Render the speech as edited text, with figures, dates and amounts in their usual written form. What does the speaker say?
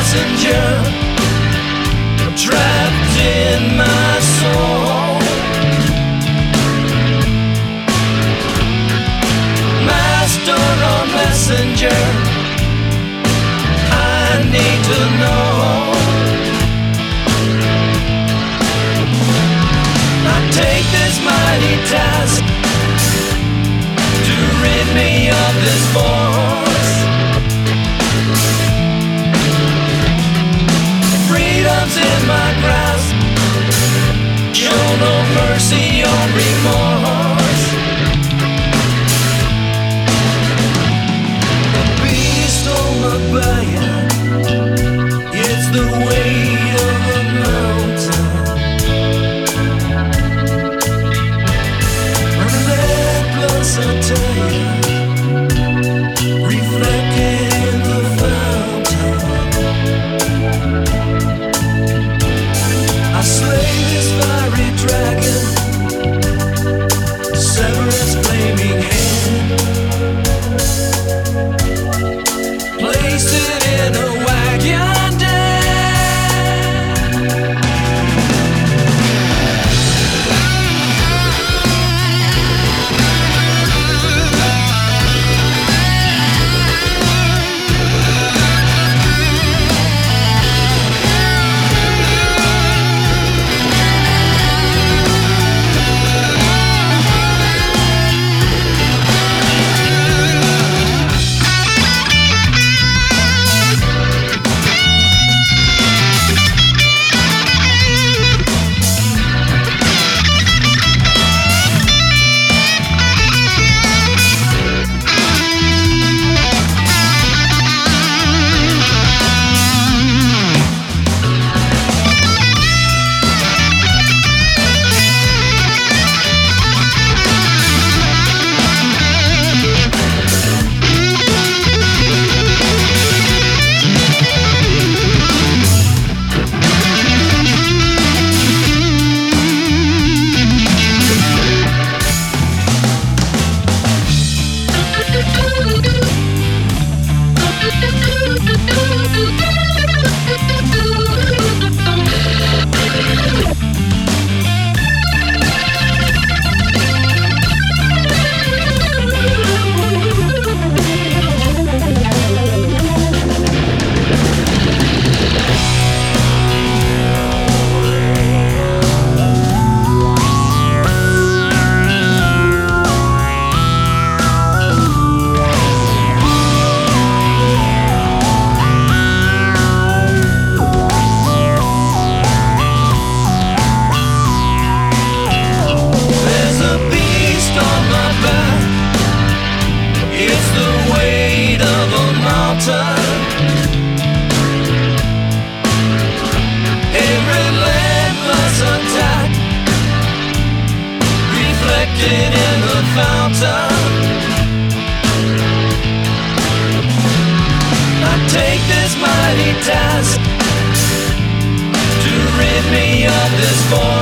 messenger, trapped in my soul. Master or messenger, I need to know. I take this mighty task to rid me of this force. Freedom's in my grasp, show no mercy or remorse. The beast on my back, it's the weight of a mountain. Relentless, I tell you, reflected in the fountain. I slay this fiery dragon, sever its flaming hand, place it in a wagon den. In the fountain, I take this mighty task to rid me of this void.